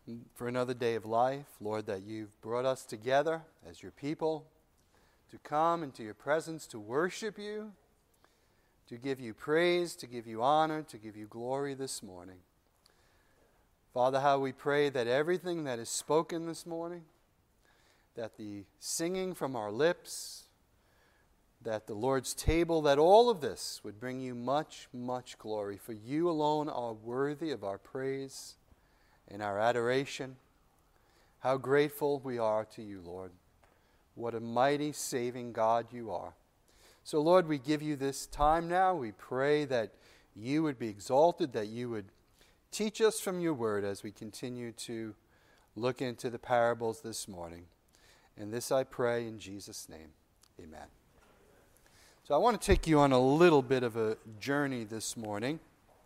for another day of life. Lord, that you've brought us together as your people to come into your presence, to worship you, to give you praise, to give you honor, to give you glory this morning. Father, how we pray that everything that is spoken this morning, that the singing from our lips, that the Lord's table, that all of this would bring you much, much glory. For you alone are worthy of our praise and our adoration. How grateful we are to you, Lord. What a mighty saving God you are. So, Lord, we give you this time now. We pray that you would be exalted, that you would teach us from your word as we continue to look into the parables this morning. And this I pray in Jesus' name. Amen. So I want to take you on a little bit of a journey this morning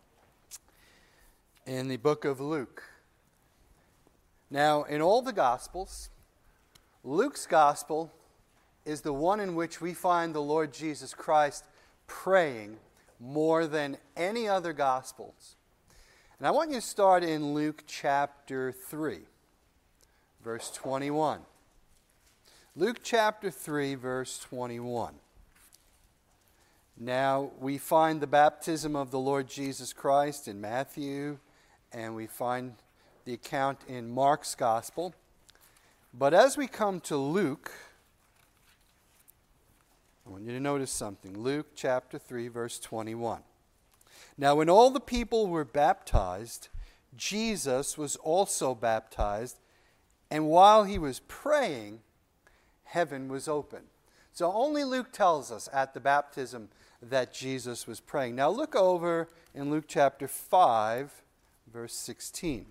in the book of Luke. Now, in all the Gospels, Luke's Gospel is the one in which we find the Lord Jesus Christ praying more than any other Gospels. And I want you to start in Luke chapter 3, verse 21. Luke chapter 3, verse 21. Now, we find the baptism of the Lord Jesus Christ in Matthew, and we find the account in Mark's Gospel. But as we come to Luke, I want you to notice something. Luke chapter 3, verse 21. Now, when all the people were baptized, Jesus was also baptized, and while he was praying, heaven was open. So only Luke tells us at the baptism that Jesus was praying. Now look over in Luke chapter 5, verse 16.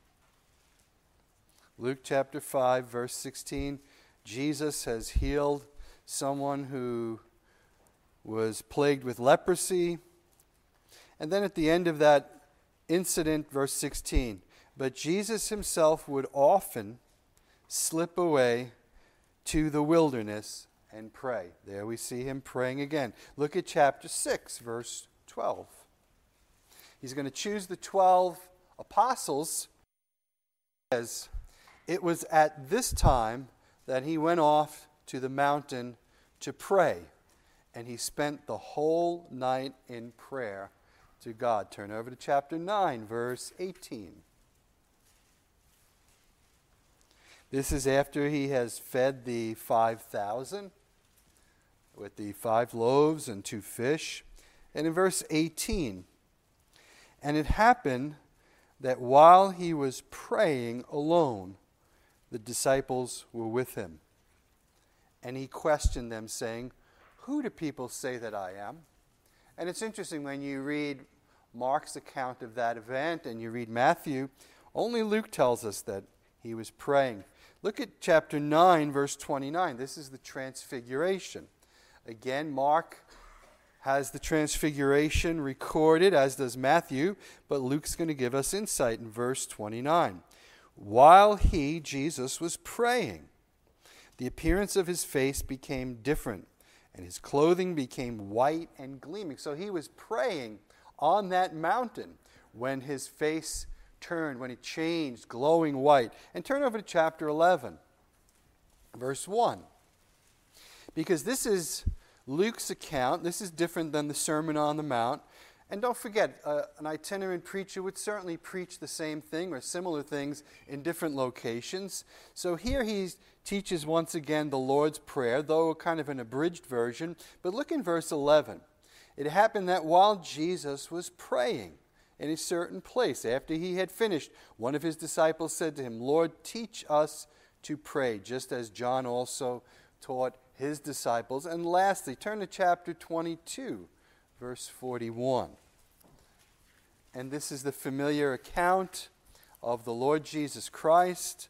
Luke chapter 5, verse 16. Jesus has healed someone who was plagued with leprosy. And then at the end of that incident, verse 16, but Jesus himself would often slip away to the wilderness and pray. There we see him praying again. Look at chapter 6, verse 12. He's going to choose the 12 apostles. As it was at this time that he went off to the mountain to pray, and he spent the whole night in prayer to God. Turn over to chapter 9, verse 18. This is after he has fed the 5,000 with the 5 loaves and 2 fish. And in verse 18, and it happened that while he was praying alone, the disciples were with him. And he questioned them, saying, who do people say that I am? And it's interesting when you read Mark's account of that event and you read Matthew, only Luke tells us that he was praying. Look at chapter 9, verse 29. This is the transfiguration. Again, Mark has the transfiguration recorded, as does Matthew, but Luke's going to give us insight in verse 29. While he, Jesus, was praying, the appearance of his face became different, and his clothing became white and gleaming. So he was praying on that mountain when his face turned, when it changed, glowing white. And turn over to chapter 11, verse 1. Because this is Luke's account. This is different than the Sermon on the Mount. And don't forget, an itinerant preacher would certainly preach the same thing or similar things in different locations. So here he teaches once again the Lord's Prayer, though kind of an abridged version. But look in verse 11. It happened that while Jesus was praying in a certain place, after he had finished, one of his disciples said to him, Lord, teach us to pray, just as John also taught his disciples. And lastly, turn to chapter 22, verse 41. And this is the familiar account of the Lord Jesus Christ.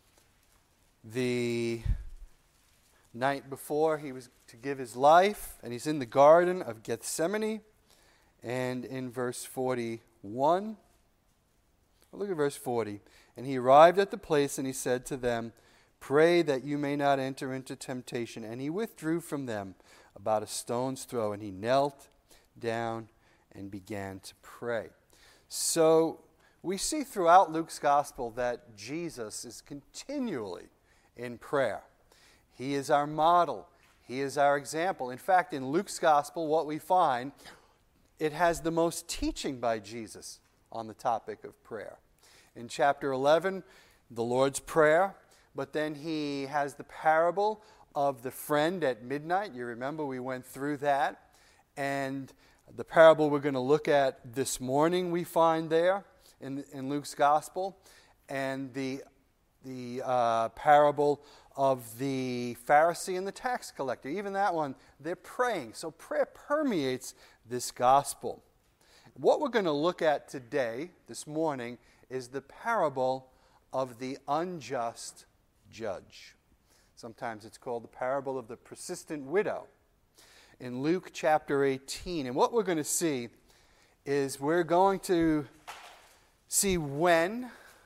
The night before he was to give his life, and he's in the Garden of Gethsemane. And in verse 41, look at verse 40. And he arrived at the place, and he said to them, pray that you may not enter into temptation. And he withdrew from them about a stone's throw, and he knelt down and began to pray. So We see throughout Luke's gospel that Jesus is continually in prayer. He is our model. He is our example. In fact, in Luke's gospel, what we find, it has the most teaching by Jesus on the topic of prayer. In chapter 11, the Lord's Prayer, but then he has the parable of the friend at midnight. You remember we went through that. And the parable we're going to look at this morning we find there in Luke's gospel, and the parable of the Pharisee and the tax collector. Even that one, they're praying. So prayer permeates this gospel. What we're going to look at today, this morning, is the parable of the unjust judge. Sometimes it's called the parable of the persistent widow in Luke chapter 18. And what we're going to see is we're going to see when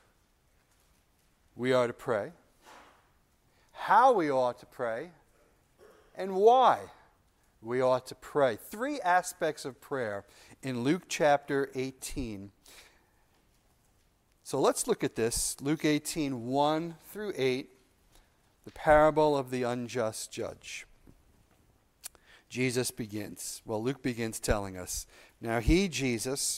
we are to pray, how we ought to pray, and why we ought to pray. 3 aspects of prayer in Luke chapter 18. So let's look at this. Luke 18, 1 through 8, the parable of the unjust judge. Jesus begins. Well, Luke begins telling us. Now he, Jesus,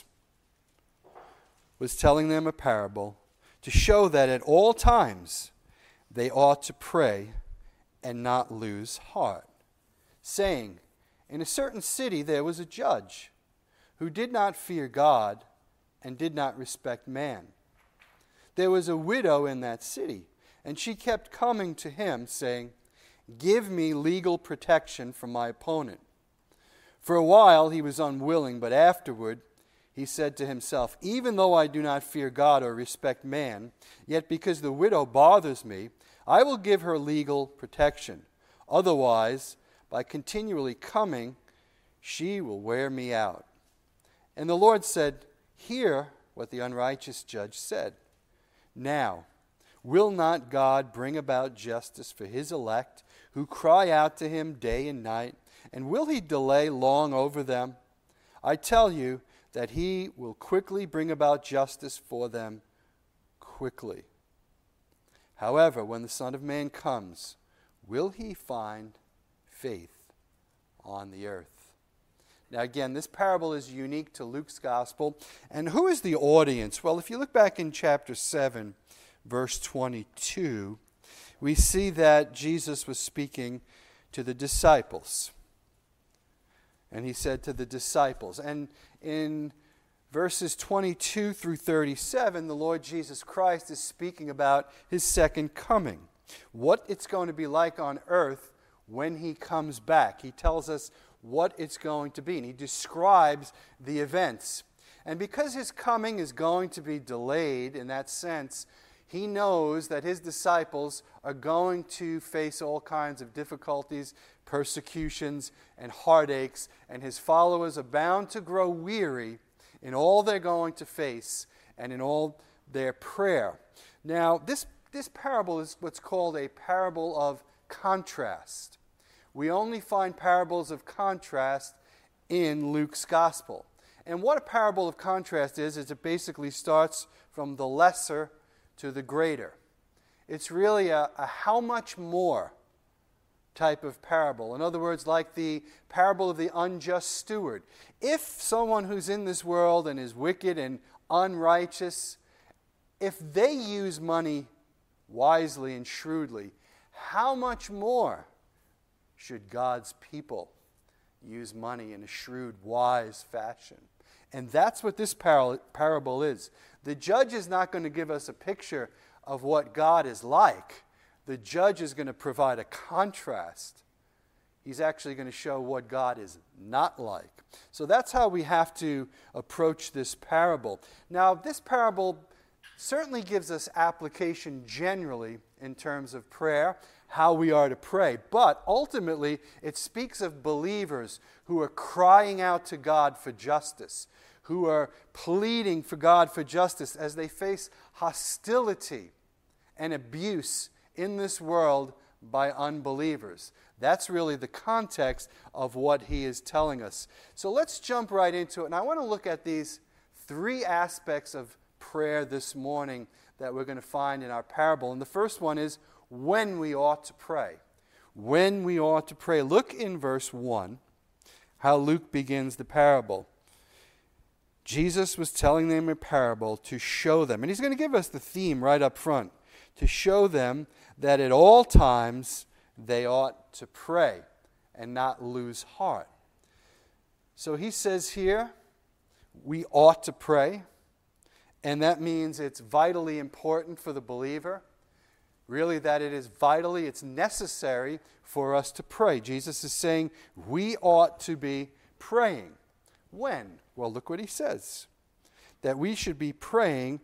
was telling them a parable to show that at all times they ought to pray and not lose heart, saying, in a certain city there was a judge who did not fear God and did not respect man. There was a widow in that city, and she kept coming to him, saying, give me legal protection from my opponent. For a while he was unwilling, but afterward he said to himself, even though I do not fear God or respect man, yet because the widow bothers me, I will give her legal protection. Otherwise, by continually coming, she will wear me out. And the Lord said, hear what the unrighteous judge said. Now, will not God bring about justice for his elect, who cry out to him day and night? And will he delay long over them? I tell you that he will quickly bring about justice for them quickly. However, when the Son of Man comes, will he find faith on the earth? Now again, this parable is unique to Luke's gospel. And who is the audience? Well, if you look back in chapter 7, verse 22, we see that Jesus was speaking to the disciples. And he said to the disciples, and in verses 22 through 37, the Lord Jesus Christ is speaking about his second coming, what it's going to be like on earth when he comes back. He tells us what it's going to be, and he describes the events. And because his coming is going to be delayed in that sense, he knows that his disciples are going to face all kinds of difficulties, persecutions, and heartaches, and his followers are bound to grow weary in all they're going to face and in all their prayer. Now, this parable is what's called a parable of contrast. We only find parables of contrast in Luke's gospel. And what a parable of contrast is it basically starts from the lesser to the greater. It's really a how much more type of parable. In other words, like the parable of the unjust steward. If someone who's in this world and is wicked and unrighteous, if they use money wisely and shrewdly, how much more should God's people use money in a shrewd, wise fashion? And that's what this parable is. The judge is not going to give us a picture of what God is like. The judge is going to provide a contrast. He's actually going to show what God is not like. So that's how we have to approach this parable. Now, this parable certainly gives us application generally in terms of prayer, how we are to pray. But ultimately, it speaks of believers who are crying out to God for justice, who are pleading for God for justice as they face hostility and abuse in this world by unbelievers. That's really the context of what he is telling us. So let's jump right into it. And I want to look at these 3 aspects of prayer this morning that we're going to find in our parable. And the first one is when we ought to pray. When we ought to pray. Look in verse 1, how Luke begins the parable. Jesus was telling them a parable to show them, and he's going to give us the theme right up front, to show them that at all times they ought to pray and not lose heart. So he says here, we ought to pray, and that means it's vitally important for the believer. Really, that it is vitally, it's necessary for us to pray. Jesus is saying we ought to be praying. When? Well, look what he says. That we should be praying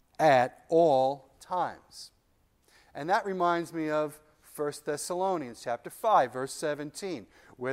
at all times. And that reminds me of 1 Thessalonians chapter 5, verse 17, where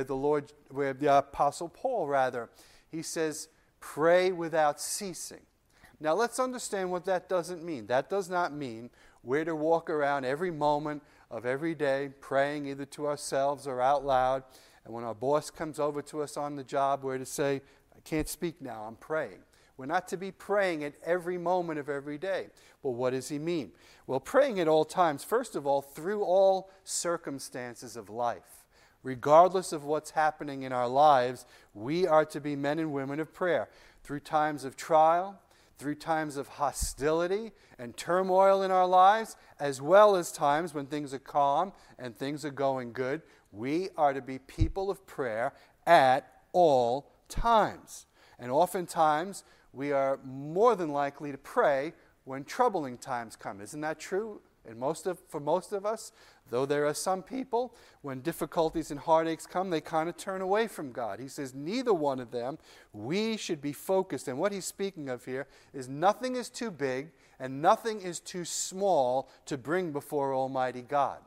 the Apostle Paul, he says, pray without ceasing. Now let's understand what that doesn't mean. That does not mean we're to walk around every moment of every day praying either to ourselves or out loud. And when our boss comes over to us on the job, we're to say, I can't speak now, I'm praying. We're not to be praying at every moment of every day. But what does he mean? Well, praying at all times, first of all, through all circumstances of life. Regardless of what's happening in our lives, we are to be men and women of prayer. Through times of trial, through times of hostility and turmoil in our lives, as well as times when things are calm and things are going good, we are to be people of prayer at all times. And oftentimes, we are more than likely to pray when troubling times come. Isn't that true? And for most of us, though there are some people, when difficulties and heartaches come, they kind of turn away from God. He says, neither one of them, we should be focused. And what he's speaking of here is nothing is too big and nothing is too small to bring before Almighty God.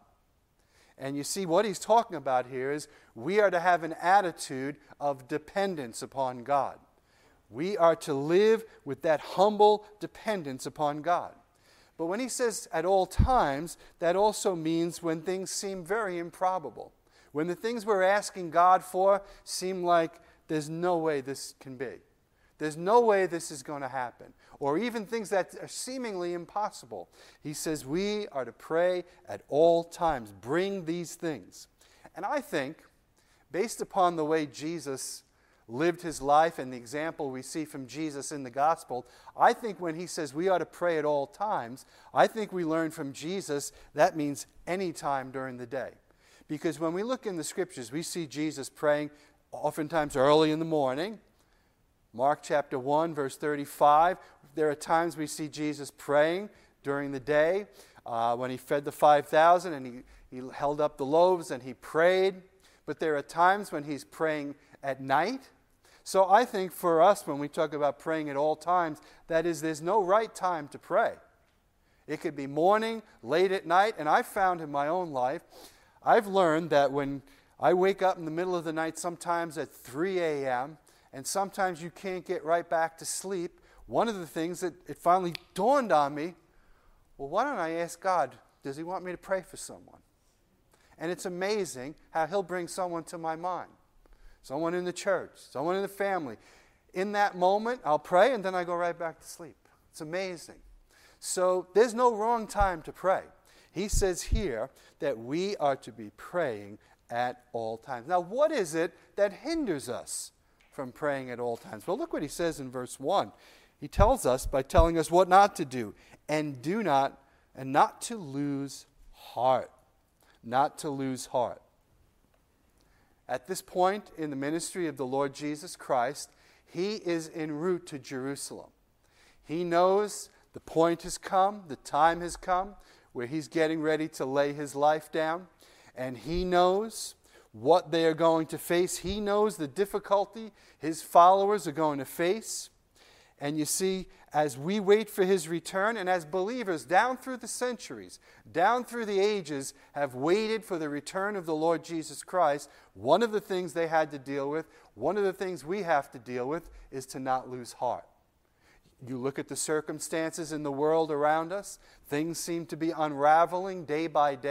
And you see, what he's talking about here is we are to have an attitude of dependence upon God. We are to live with that humble dependence upon God. But when he says at all times, that also means when things seem very improbable. When the things we're asking God for seem like there's no way this can be. There's no way this is going to happen. Or even things that are seemingly impossible. He says we are to pray at all times. Bring these things. And I think, based upon the way Jesus lived his life and the example we see from Jesus in the gospel, I think when he says we ought to pray at all times, I think we learn from Jesus that means any time during the day. Because when we look in the scriptures, we see Jesus praying oftentimes early in the morning. Mark chapter 1, verse 35, there are times we see Jesus praying during the day when he fed the 5,000 and he held up the loaves and he prayed. But there are times when he's praying at night. So I think for us, when we talk about praying at all times, that is, there's no right time to pray. It could be morning, late at night, and I've found in my own life, I've learned that when I wake up in the middle of the night, sometimes at 3 a.m., and sometimes you can't get right back to sleep, one of the things that it finally dawned on me, well, why don't I ask God, does he want me to pray for someone? And it's amazing how he'll bring someone to my mind. Someone in the church, someone in the family. In that moment, I'll pray and then I go right back to sleep. It's amazing. So there's no wrong time to pray. He says here that we are to be praying at all times. Now, what is it that hinders us from praying at all times? Well, look what he says in verse 1. He tells us by telling us what not to do. And not to lose heart. Not to lose heart. At this point in the ministry of the Lord Jesus Christ, he is en route to Jerusalem. He knows the point has come, the time has come, where he's getting ready to lay his life down. And he knows what they are going to face. He knows the difficulty his followers are going to face. And you see, as we wait for his return, and as believers down through the centuries, down through the ages, have waited for the return of the Lord Jesus Christ, one of the things they had to deal with, one of the things we have to deal with, is to not lose heart. You look at the circumstances in the world around us, things seem to be unraveling day by day.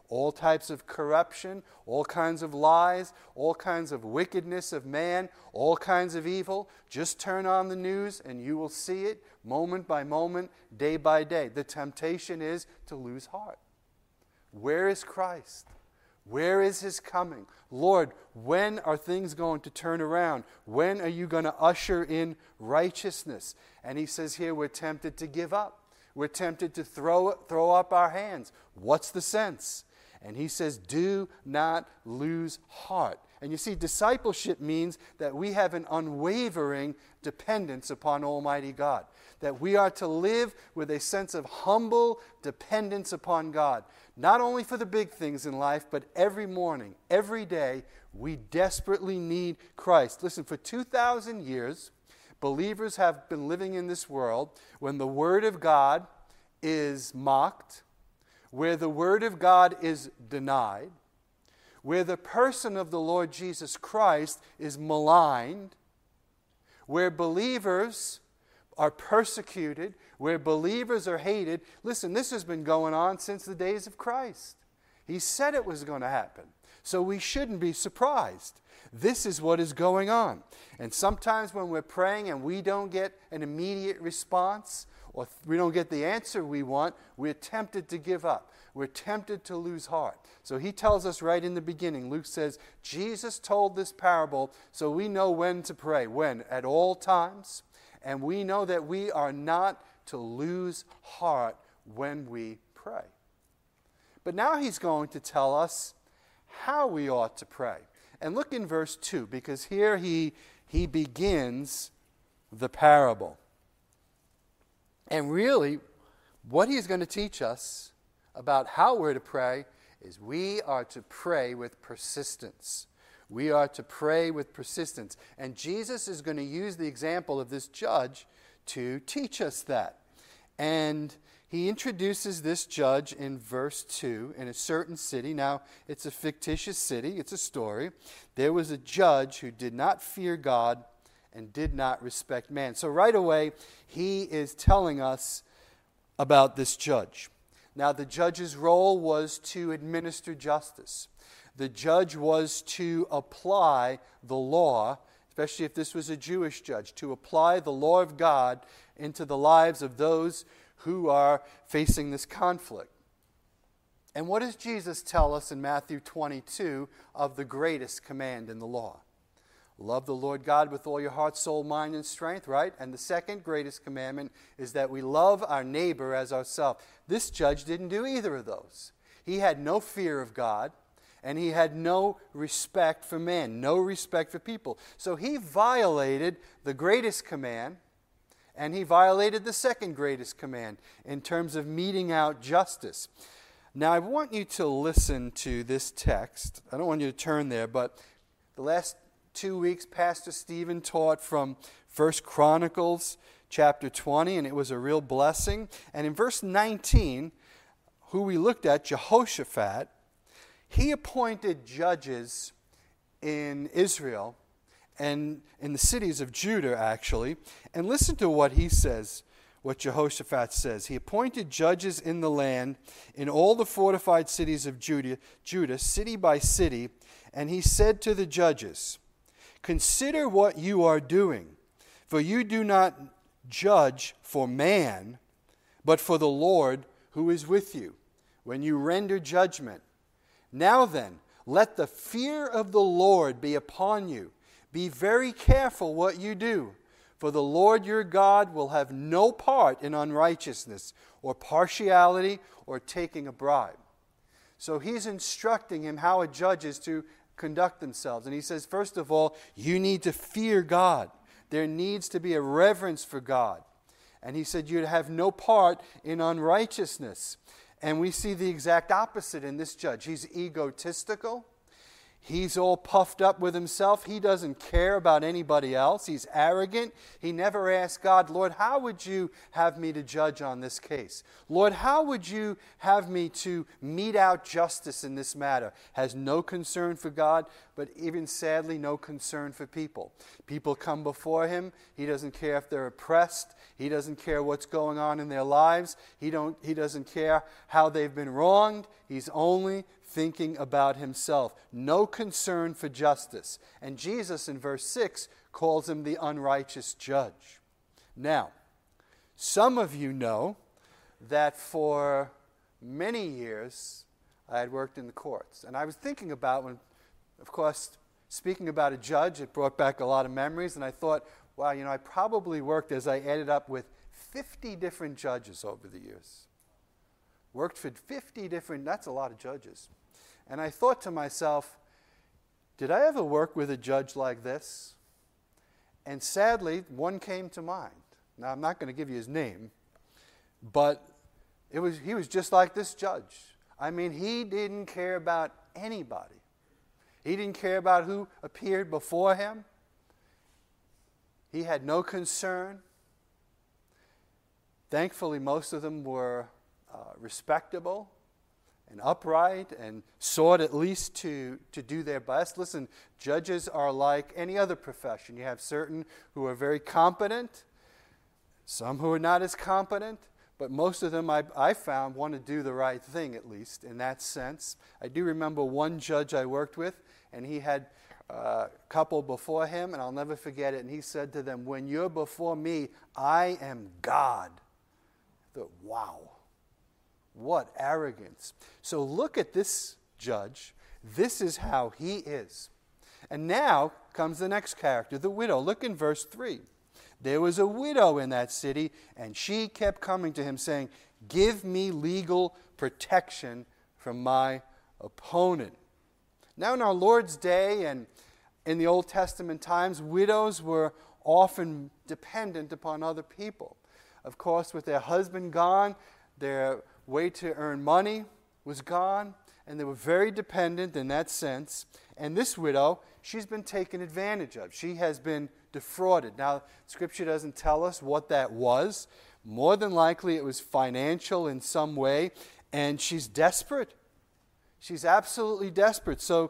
all types of corruption, all kinds of lies, all kinds of wickedness of man, all kinds of evil. Just turn on the news and you will see it moment by moment, day by day. The temptation is to lose heart. Where is Christ? Where is his coming? Lord, when are things going to turn around? When are you going to usher in righteousness? And he says here we're tempted to give up. We're tempted to throw up our hands. What's the sense? And he says, do not lose heart. And you see, discipleship means that we have an unwavering dependence upon Almighty God. That we are to live with a sense of humble dependence upon God. Not only for the big things in life, but every morning, every day, we desperately need Christ. Listen, for 2,000 years, believers have been living in this world when the Word of God is mocked, where the Word of God is denied, where the person of the Lord Jesus Christ is maligned, where believers are persecuted, where believers are hated. Listen, this has been going on since the days of Christ. He said it was going to happen. So we shouldn't be surprised. This is what is going on. And sometimes when we're praying and we don't get an immediate response, or we don't get the answer we want, we're tempted to give up. We're tempted to lose heart. So he tells us right in the beginning, Luke says, Jesus told this parable so we know when to pray. When? At all times. And we know that we are not to lose heart when we pray. But now he's going to tell us how we ought to pray. And look in verse 2, because here he begins the parable. And really, what he's going to teach us about how we're to pray is we are to pray with persistence. We are to pray with persistence. And Jesus is going to use the example of this judge to teach us that. And he introduces this judge in verse 2 in a certain city. Now, it's a fictitious city. It's a story. There was a judge who did not fear God and did not respect man. So right away, he is telling us about this judge. Now, the judge's role was to administer justice. The judge was to apply the law, especially if this was a Jewish judge, to apply the law of God into the lives of those who are facing this conflict. And what does Jesus tell us in Matthew 22 of the greatest command in the law? Love the Lord God with all your heart, soul, mind, and strength, right? And the second greatest commandment is that we love our neighbor as ourselves. This judge didn't do either of those. He had no fear of God, and he had no respect for man, no respect for people. So he violated the greatest command, and he violated the second greatest command in terms of meting out justice. Now, I want you to listen to this text. I don't want you to turn there, but the last 2 weeks, Pastor Stephen taught from 1 Chronicles chapter 20, and it was a real blessing. And in verse 19, who we looked at, Jehoshaphat, he appointed judges in Israel and in the cities of Judah, actually. And listen to what he says, what Jehoshaphat says. He appointed judges in the land, in all the fortified cities of Judah, city by city, and he said to the judges, "Consider what you are doing, for you do not judge for man, but for the Lord who is with you, when you render judgment. Now then, let the fear of the Lord be upon you. Be very careful what you do, for the Lord your God will have no part in unrighteousness or partiality or taking a bribe." So he's instructing him how a judge is to conduct themselves. And he says, first of all, you need to fear God. There needs to be a reverence for God. And he said you'd have no part in unrighteousness. And we see the exact opposite in this judge. He's egotistical. He's all puffed up with himself. He doesn't care about anybody else. He's arrogant. He never asks God, "Lord, how would you have me to judge on this case? Lord, how would you have me to mete out justice in this matter?" Has no concern for God, but even sadly, no concern for people. People come before him. He doesn't care if they're oppressed. He doesn't care what's going on in their lives. He doesn't care how they've been wronged. He's only thinking about himself, no concern for justice. And Jesus in verse 6 calls him the unrighteous judge. Now, some of you know that for many years I had worked in the courts. And I was thinking about when, of course, speaking about a judge, it brought back a lot of memories. And I thought, wow, I probably worked, as I added up, with 50 different judges over the years. Worked for 50 different, that's a lot of judges. And I thought to myself, did I ever work with a judge like this? And sadly, one came to mind. Now, I'm not going to give you his name, but he was just like this judge. I mean, he didn't care about anybody. He didn't care about who appeared before him. He had no concern. Thankfully, most of them were respectable and upright and sought at least to do their best. Listen, judges are like any other profession. You have certain who are very competent, some who are not as competent, but most of them I found want to do the right thing, at least in that sense. I do remember one judge I worked with, and he had a couple before him, and I'll never forget it, and he said to them, "When you're before me, I am God." I thought, wow. What arrogance. So look at this judge. This is how he is. And now comes the next character, the widow. Look in verse 3. There was a widow in that city, and she kept coming to him saying, "Give me legal protection from my opponent." Now in our Lord's day and in the Old Testament times, widows were often dependent upon other people. Of course, with their husband gone, their way to earn money was gone, and they were very dependent in that sense. And this widow, she's been taken advantage of. She has been defrauded. Now, Scripture doesn't tell us what that was. More than likely, it was financial in some way, and she's desperate. She's absolutely desperate. So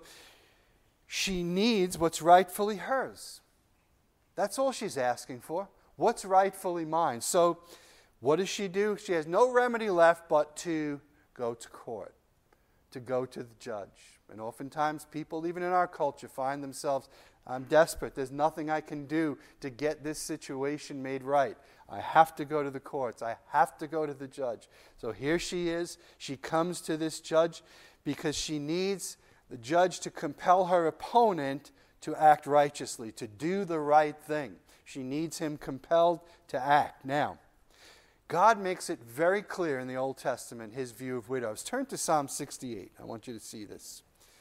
she needs what's rightfully hers. That's all she's asking for. What's rightfully mine? So what does she do? She has no remedy left but to go to court, to go to the judge. And oftentimes people, even in our culture, find themselves, I'm desperate. There's nothing I can do to get this situation made right. I have to go to the courts. I have to go to the judge. So here she is. She comes to this judge because she needs the judge to compel her opponent to act righteously, to do the right thing. She needs him compelled to act. Now, God makes it very clear in the Old Testament, his view of widows. Turn to Psalm 68. I want you to see this.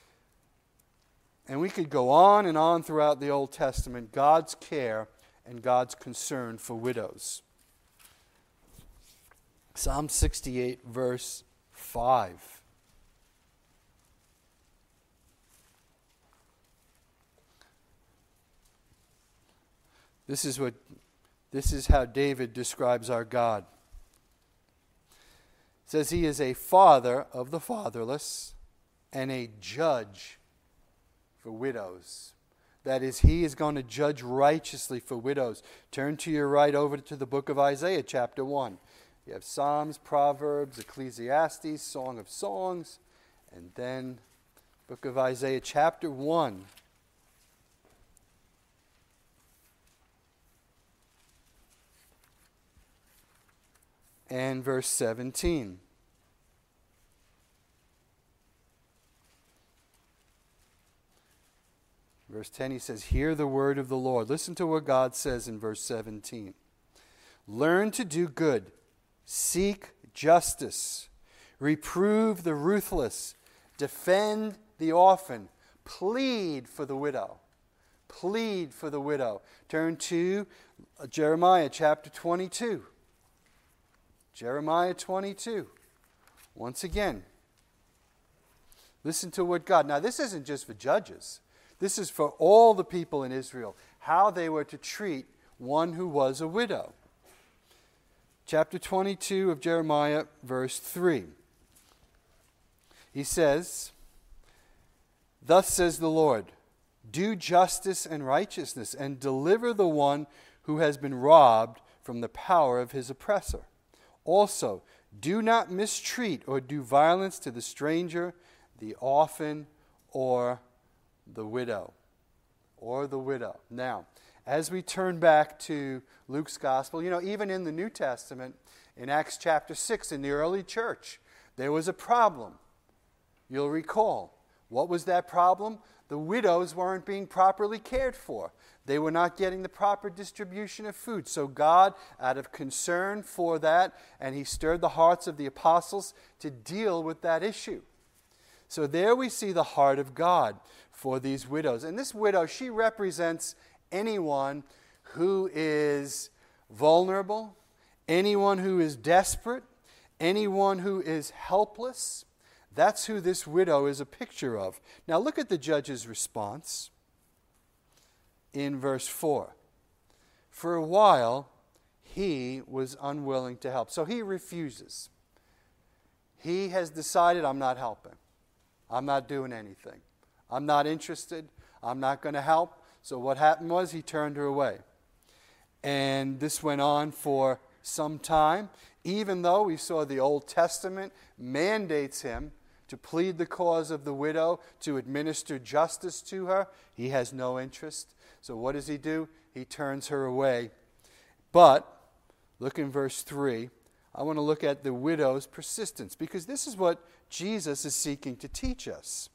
And we could go on and on throughout the Old Testament, God's care and God's concern for widows. Psalm 68, verse 5. This is how David describes our God. It says he is a father of the fatherless and a judge for widows. That is, he is going to judge righteously for widows. Turn to your right over to the book of Isaiah, chapter 1. You have Psalms, Proverbs, Ecclesiastes, Song of Songs, and then book of Isaiah, chapter 1. And verse 17. Verse 10, he says, "Hear the word of the Lord." Listen to what God says in verse 17. "Learn to do good, seek justice, reprove the ruthless, defend the orphan, plead for the widow." Plead for the widow. Turn to Jeremiah chapter 22. Jeremiah 22. Once again, listen to what God... Now, this isn't just for judges. This is for all the people in Israel, how they were to treat one who was a widow. Chapter 22 of Jeremiah, verse 3. He says, "Thus says the Lord, do justice and righteousness, and deliver the one who has been robbed from the power of his oppressor. Also, do not mistreat or do violence to the stranger, the orphan or the widow. Or the widow. Now, as we turn back to Luke's gospel, even in the New Testament, in Acts chapter 6, in the early church, there was a problem. You'll recall. What was that problem? The widows weren't being properly cared for. They were not getting the proper distribution of food. So God, out of concern for that, and he stirred the hearts of the apostles to deal with that issue. So there we see the heart of God for these widows. And this widow, she represents anyone who is vulnerable, anyone who is desperate, anyone who is helpless. That's who this widow is a picture of. Now look at the judge's response in verse 4. For a while, he was unwilling to help. So he refuses. He has decided, I'm not helping. I'm not doing anything. I'm not interested. I'm not going to help. So what happened was he turned her away. And this went on for some time, even though we saw the Old Testament mandates him to plead the cause of the widow, to administer justice to her. He has no interest. So what does he do? He turns her away. But, look in verse 3. I want to look at the widow's persistence, because this is what Jesus is seeking to teach us.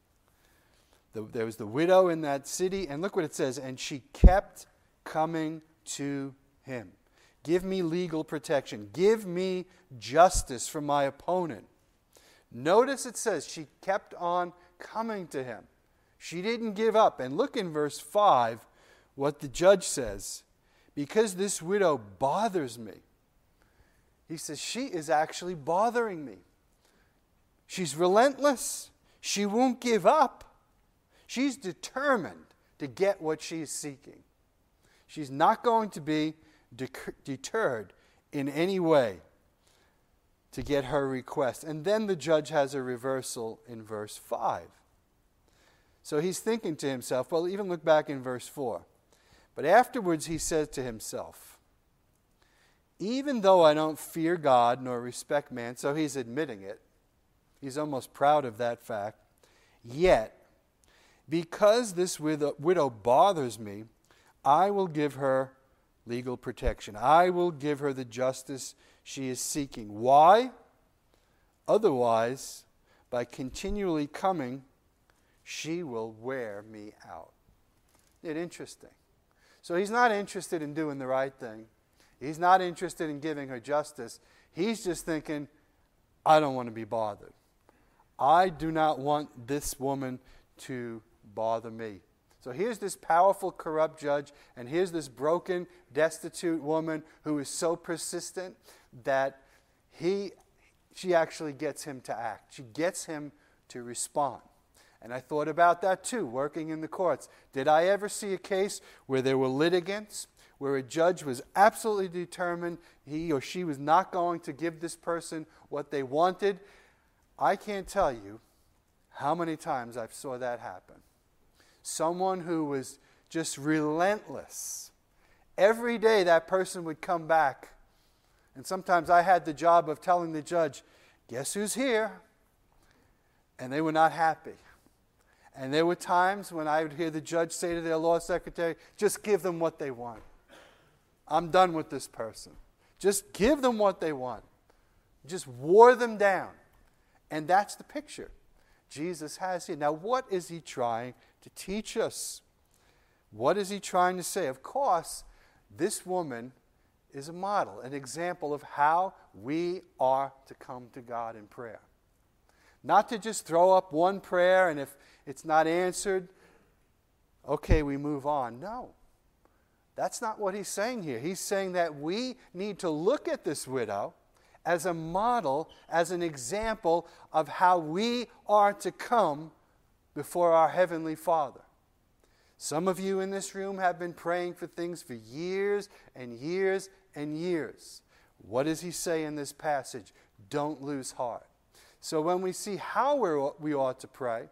There was the widow in that city, and look what it says, and she kept coming to him. Give me legal protection. Give me justice from my opponent. Notice it says she kept on coming to him. She didn't give up. And look in verse 5 what the judge says. Because this widow bothers me. He says, she is actually bothering me. She's relentless. She won't give up. She's determined to get what she's seeking. She's not going to be deterred in any way to get her request. And then the judge has a reversal in verse 5. So he's thinking to himself, well, even look back in verse 4. But afterwards he said to himself, even though I don't fear God nor respect man, so he's admitting it. He's almost proud of that fact. Yet, because this widow bothers me, I will give her legal protection. I will give her the justice she is seeking. Why? Otherwise, by continually coming, she will wear me out. Isn't it interesting? So he's not interested in doing the right thing. He's not interested in giving her justice. He's just thinking, I don't want to be bothered. I do not want this woman to bother me. So here's this powerful, corrupt judge, and here's this broken, destitute woman who is so persistent that she actually gets him to act. She gets him to respond. And I thought about that too, working in the courts. Did I ever see a case where there were litigants, where a judge was absolutely determined he or she was not going to give this person what they wanted? I can't tell you how many times I saw that happen. Someone who was just relentless. Every day that person would come back. And sometimes I had the job of telling the judge, guess who's here? And they were not happy. And there were times when I would hear the judge say to their law secretary, just give them what they want. I'm done with this person. Just give them what they want. Just wore them down. And that's the picture Jesus has here. Now, what is he trying to teach us? What is he trying to say? Of course, this woman is a model, an example of how we are to come to God in prayer. Not to just throw up one prayer and if it's not answered, okay, we move on. No. That's not what he's saying here. He's saying that we need to look at this widow as a model, as an example of how we are to come before our Heavenly Father. Some of you in this room have been praying for things for years and years and years. What does he say in this passage? Don't lose heart. So when we see how we ought to pray,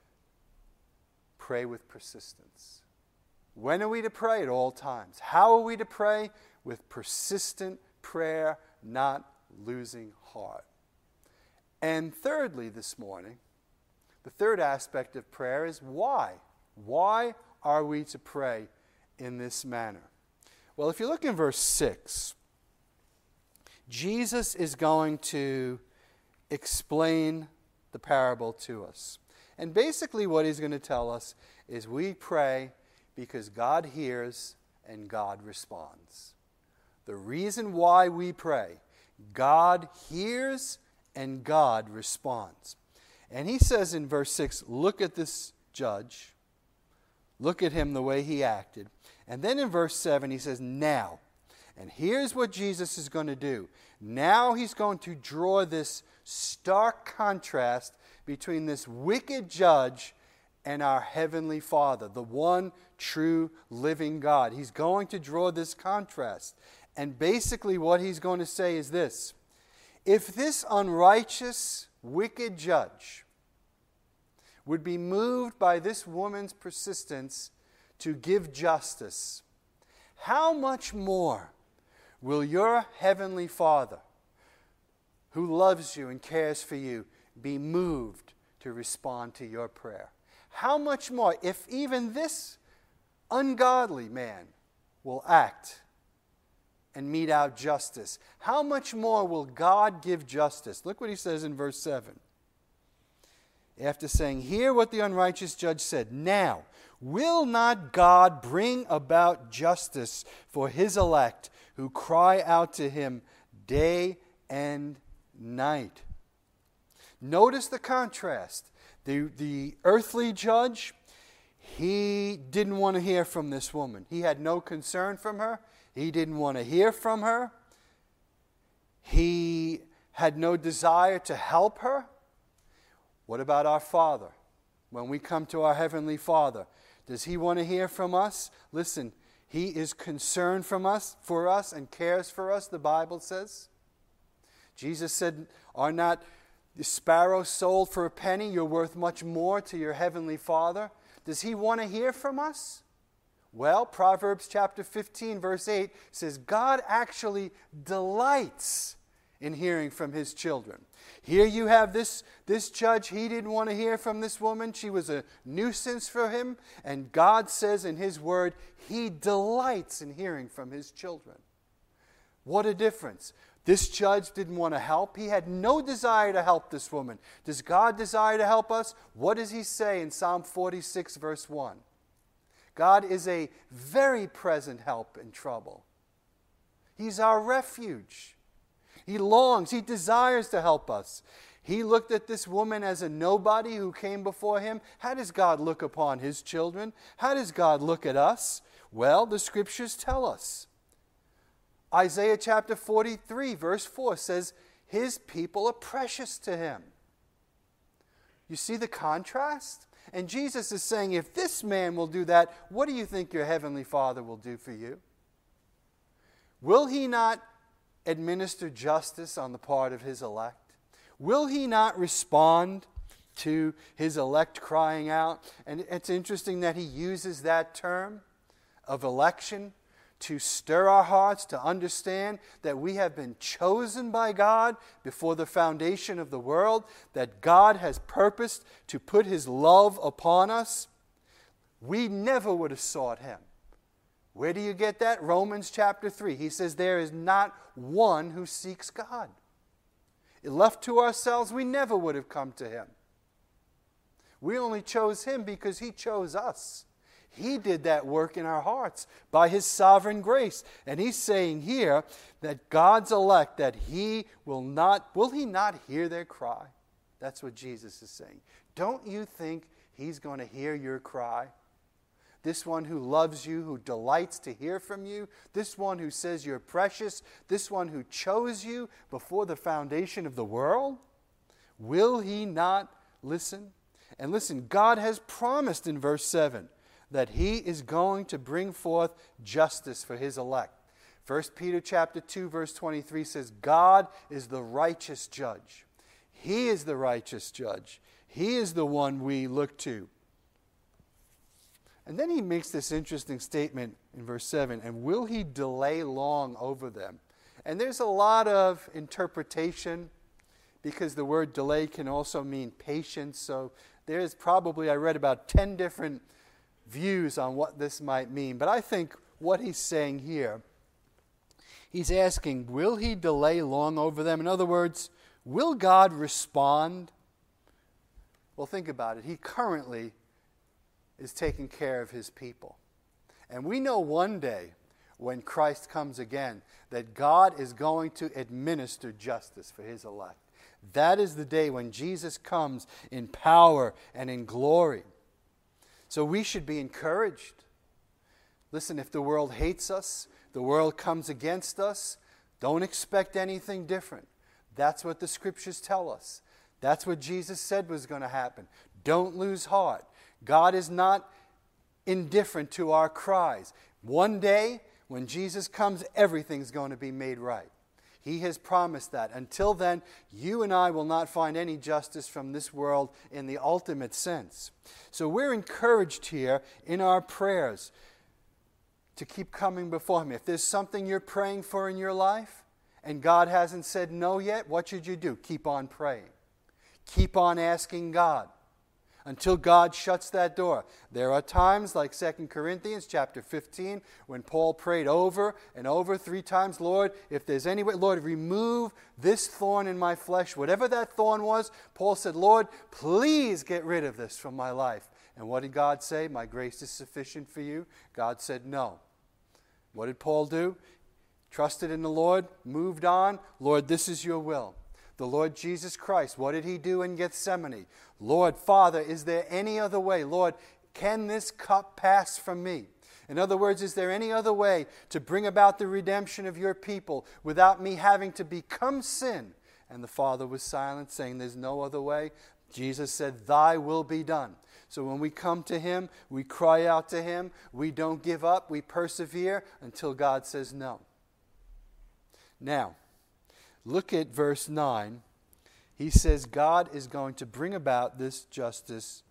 pray with persistence. When are we to pray? At all times. How are we to pray? With persistent prayer, not losing heart. And thirdly this morning, The third aspect of prayer is why. Why are we to pray in this manner? Well, if you look in verse 6, Jesus is going to explain the parable to us. And basically what he's going to tell us is we pray because God hears and God responds. The reason why we pray, God hears and God responds. And he says in verse 6, look at this judge. Look at him the way he acted. And then in verse 7 he says, now. And here's what Jesus is going to do. Now he's going to draw this stark contrast between this wicked judge and our heavenly Father, the one true living God. He's going to draw this contrast. And basically what he's going to say is this: if this unrighteous, wicked judge would be moved by this woman's persistence to give justice, how much more will your heavenly Father, who loves you and cares for you, be moved to respond to your prayer? How much more, if even this ungodly man will act and mete out justice, how much more will God give justice? Look what he says in verse 7. After saying, hear what the unrighteous judge said, now, will not God bring about justice for his elect who cry out to him day and night? Notice the contrast. The earthly judge, he didn't want to hear from this woman. He had no concern from her. He didn't want to hear from her. He had no desire to help her. What about our Father? When we come to our Heavenly Father, does He want to hear from us? Listen, He is concerned for us and cares for us, the Bible says. Jesus said, are not the sparrows sold for a penny? You're worth much more to your Heavenly Father. Does He want to hear from us? Well, Proverbs chapter 15, verse 8 says, God actually delights in hearing from His children. Here you have this judge. He didn't want to hear from this woman. She was a nuisance for him. And God says in His Word, He delights in hearing from His children. What a difference. This judge didn't want to help. He had no desire to help this woman. Does God desire to help us? What does He say in Psalm 46, verse 1? God is a very present help in trouble. He's our refuge. He longs, He desires to help us. He looked at this woman as a nobody who came before Him. How does God look upon His children? How does God look at us? Well, the Scriptures tell us. Isaiah chapter 43, verse 4 says, His people are precious to Him. You see the contrast? And Jesus is saying, if this man will do that, what do you think your Heavenly Father will do for you? Will He not administer justice on the part of His elect? Will He not respond to His elect crying out? And it's interesting that He uses that term of election to stir our hearts, to understand that we have been chosen by God before the foundation of the world, that God has purposed to put His love upon us. We never would have sought Him. Where do you get that? Romans chapter 3. He says there is not one who seeks God. Left to ourselves, we never would have come to Him. We only chose Him because He chose us. He did that work in our hearts by His sovereign grace. And He's saying here that God's elect, that He will He not hear their cry? That's what Jesus is saying. Don't you think He's going to hear your cry? This one who loves you, who delights to hear from you, this one who says you're precious, this one who chose you before the foundation of the world? Will He not listen? And listen, God has promised in verse 7 that He is going to bring forth justice for His elect. 1 Peter chapter 2, verse 23 says, God is the righteous judge. He is the righteous judge. He is the one we look to. And then he makes this interesting statement in verse 7, and will He delay long over them? And there's a lot of interpretation because the word delay can also mean patience. So there's probably, I read about 10 different views on what this might mean. But I think what he's saying here, he's asking, will he delay long over them? In other words, will God respond? Well, think about it. He currently is taking care of his people. And we know one day when Christ comes again that God is going to administer justice for his elect. That is the day when Jesus comes in power and in glory. So we should be encouraged. Listen, if the world hates us, the world comes against us, don't expect anything different. That's what the scriptures tell us. That's what Jesus said was going to happen. Don't lose heart. God is not indifferent to our cries. One day, when Jesus comes, everything's going to be made right. He has promised that. Until then, you and I will not find any justice from this world in the ultimate sense. So we're encouraged here in our prayers to keep coming before him. If there's something you're praying for in your life and God hasn't said no yet, what should you do? Keep on praying. Keep on asking God until God shuts that door. There are times like 2 Corinthians chapter 15 when Paul prayed over and over 3 times, Lord, if there's any way, Lord, remove this thorn in my flesh. Whatever that thorn was, Paul said, Lord, please get rid of this from my life. And what did God say? My grace is sufficient for you. God said no. What did Paul do? Trusted in the Lord, moved on. Lord, this is your will. The Lord Jesus Christ, what did he do in Gethsemane? Lord, Father, is there any other way? Lord, can this cup pass from me? In other words, is there any other way to bring about the redemption of your people without me having to become sin? And the Father was silent, saying there's no other way. Jesus said, thy will be done. So when we come to him, we cry out to him. We don't give up. We persevere until God says no. Now, look at verse 9. He says God is going to bring about this justice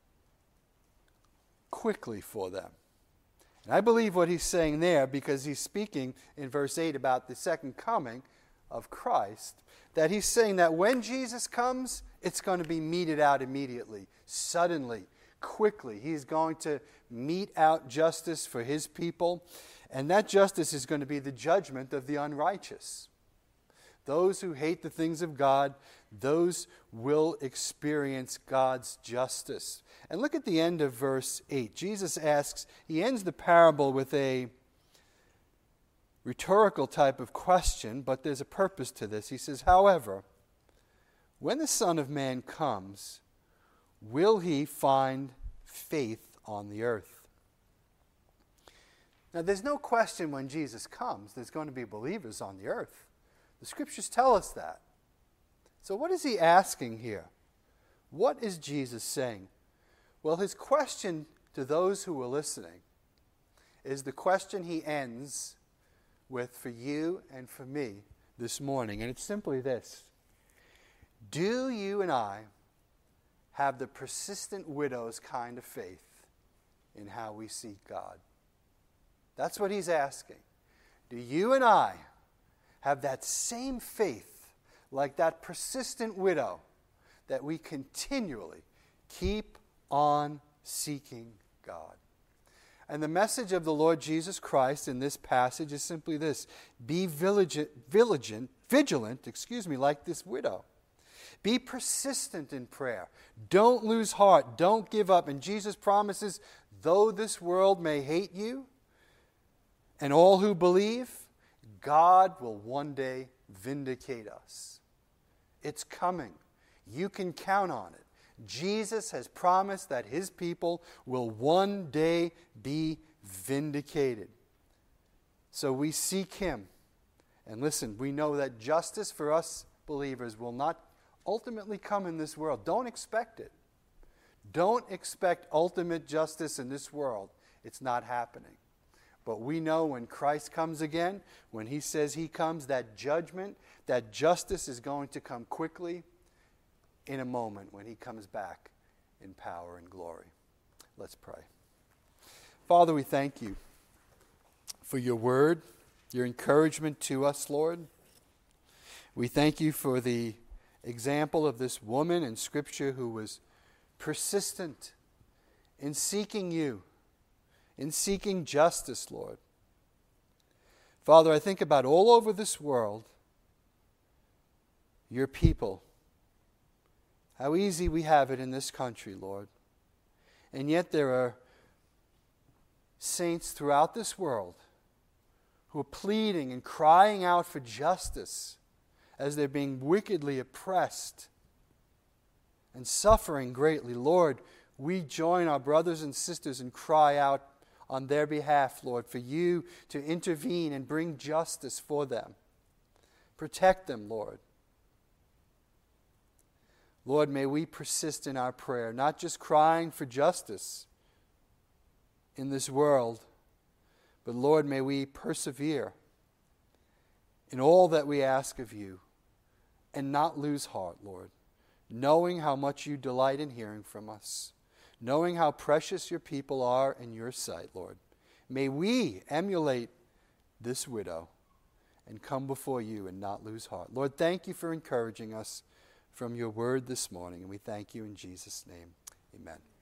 quickly for them. And I believe what he's saying there, because he's speaking in verse 8 about the second coming of Christ, that he's saying that when Jesus comes, it's going to be meted out immediately, suddenly, quickly. He's going to mete out justice for his people, and that justice is going to be the judgment of the unrighteous. Those who hate the things of God, those will experience God's justice. And look at the end of verse 8. Jesus asks, he ends the parable with a rhetorical type of question, but there's a purpose to this. He says, however, when the Son of Man comes, will he find faith on the earth? Now, there's no question when Jesus comes, there's going to be believers on the earth. The scriptures tell us that. So what is he asking here? What is Jesus saying? Well, his question to those who were listening is the question he ends with for you and for me this morning. And it's simply this. Do you and I have the persistent widow's kind of faith in how we seek God? That's what he's asking. Do you and I have that same faith like that persistent widow that we continually keep on seeking God? And the message of the Lord Jesus Christ in this passage is simply this. Be vigilant, like this widow. Be persistent in prayer. Don't lose heart. Don't give up. And Jesus promises, though this world may hate you and all who believe, God will one day vindicate us. It's coming. You can count on it. Jesus has promised that his people will one day be vindicated. So we seek him. And listen, we know that justice for us believers will not ultimately come in this world. Don't expect it. Don't expect ultimate justice in this world. It's not happening. But we know when Christ comes again, when he says he comes, that judgment, that justice is going to come quickly in a moment when he comes back in power and glory. Let's pray. Father, we thank you for your word, your encouragement to us, Lord. We thank you for the example of this woman in Scripture who was persistent in seeking you, in seeking justice, Lord. Father, I think about all over this world, your people, how easy we have it in this country, Lord. And yet there are saints throughout this world who are pleading and crying out for justice as they're being wickedly oppressed and suffering greatly. Lord, we join our brothers and sisters and cry out on their behalf, Lord, for you to intervene and bring justice for them. Protect them, Lord. Lord, may we persist in our prayer, not just crying for justice in this world, but Lord, may we persevere in all that we ask of you and not lose heart, Lord, knowing how much you delight in hearing from us, knowing how precious your people are in your sight, Lord. May we emulate this widow and come before you and not lose heart. Lord, thank you for encouraging us from your word this morning, and we thank you in Jesus' name. Amen.